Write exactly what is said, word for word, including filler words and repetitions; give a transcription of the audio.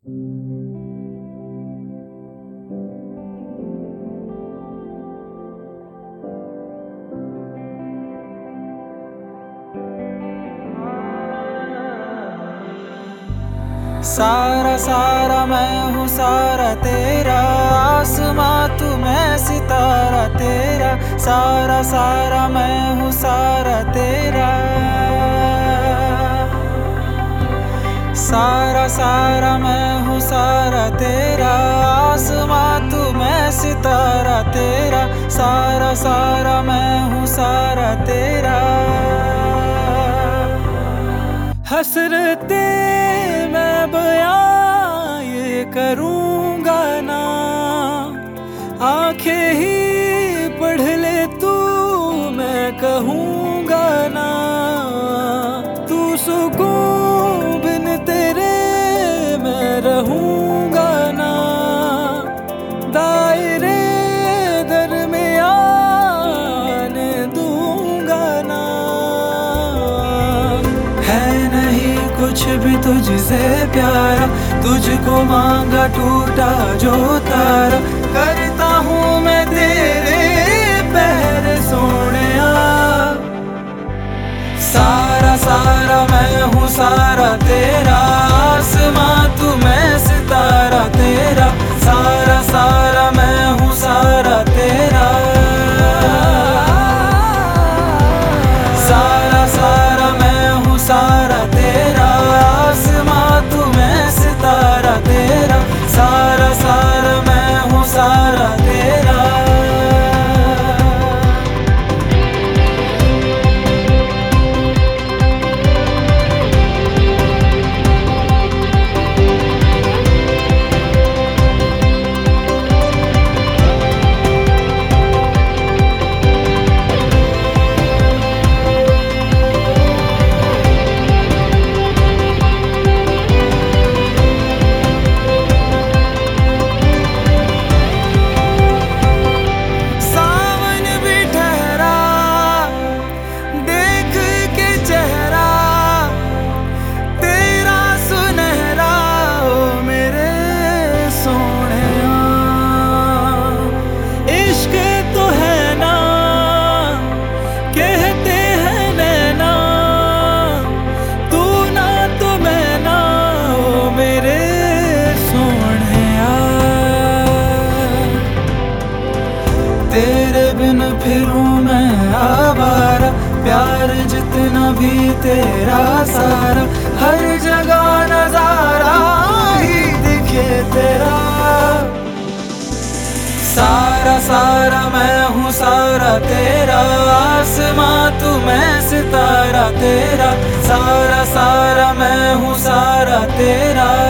सारा सारा मैं हूँ सारा तेरा, आसमां तू मैं सितारा तेरा। सारा सारा मैं हूँ सारा तेरा, सारा सारा मैं हूँ सारा तेरा। आसमां तू मैं सितारा तेरा, सारा सारा मैं हूँ सारा तेरा। हसरते मैं बयां ये करूँगा ना, आंखें ही पढ़ ले तू मैं कहूँगा ना। तू सुकून बिन तेरे मैं रहूँगा ना, दायरे दर में आने दूँगा ना। है नहीं कुछ भी तुझसे प्यारा, तुझको मांगा टूटा जो तारा। करता हूँ मैं तेरे पैर सोनिया, सारा सारा मैं हूँ सारा तेरा। आसमां तू मैं सितारा तेरा, सारा सारा मैं हूँ सारा तेरा। सारा सारा मैं हूँ सारा तेरा, आसमां तू मैं सितारा तेरा। सारा सारा मैं हूँ सारा तेरा। तेरे बिन फिरूं मैं आवारा, प्यार जितना भी तेरा सारा। हर जगह नजारा ही दिखे तेरा, सारा सारा मैं हूँ सारा तेरा। आसमां तू मैं सितारा तेरा, सारा सारा मैं हूँ सारा तेरा।